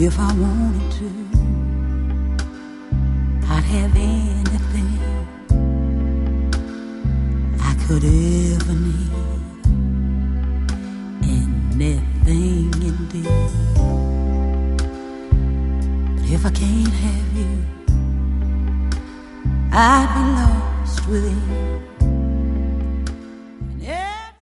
If I wanted to, I'd have anything I could ever need, anything indeed. But if I can't have you, I'd be lost within.